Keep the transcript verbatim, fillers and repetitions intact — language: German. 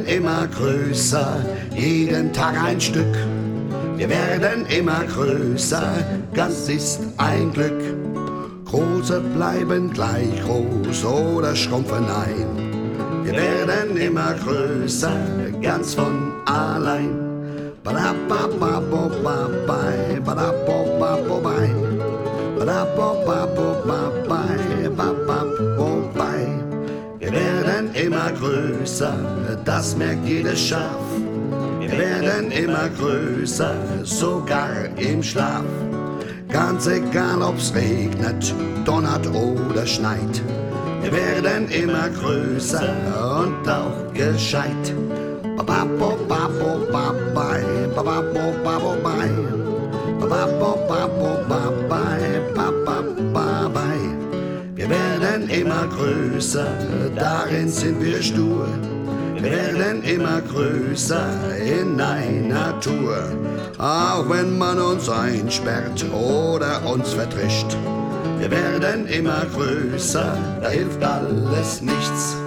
werden immer größer, jeden Tag ein Stück. Wir werden immer größer, das ist ein Glück. Große bleiben gleich groß oder schrumpfen ein. Wir werden immer größer, ganz von allein. Ba-da-ba-ba-bo-ba-bei, ba-da-bo-ba-bo-bei, ba-da-bo-ba-bo-ba-bei, ba-ba-bo-bei. Wir werden immer größer, das merkt jedes Schaf. Wir werden immer größer, sogar im Schlaf. Ganz egal, ob's regnet, donnert oder schneit. Wir werden immer größer und auch gescheit. Ba-ba-bo-ba-bo-ba-bei, ba-ba-bo-ba-bo-bei, ba-ba-bo-ba-bo-ba-bei, ba-ba-ba-bei. Wir werden immer größer, darin sind wir stur. Wir werden immer größer in einer Tour. Auch wenn man uns einsperrt oder uns vertrischt. Wir werden immer größer, da hilft alles nichts.